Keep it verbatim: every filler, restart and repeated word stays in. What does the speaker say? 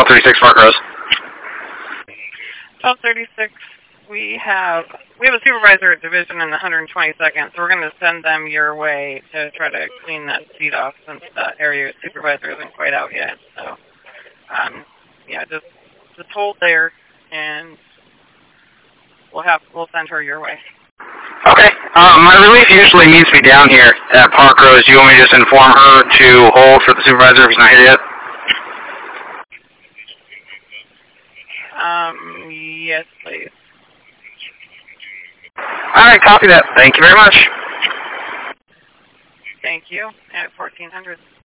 thirty-six Park Rose. twelve thirty-six, we have we have a supervisor at division in the one hundred twenty-second, so we're going to send them your way to try to clean that seat off since the area supervisor isn't quite out yet. So, um, yeah, just just hold there, and we'll have we'll send her your way. Okay. Um, my relief usually meets me down here at Park Rose. Do you want me to just inform her to hold for the supervisor if he's not here yet? Um, yes, please. All right, copy that. Thank you very much. Thank you. At fourteen hundred.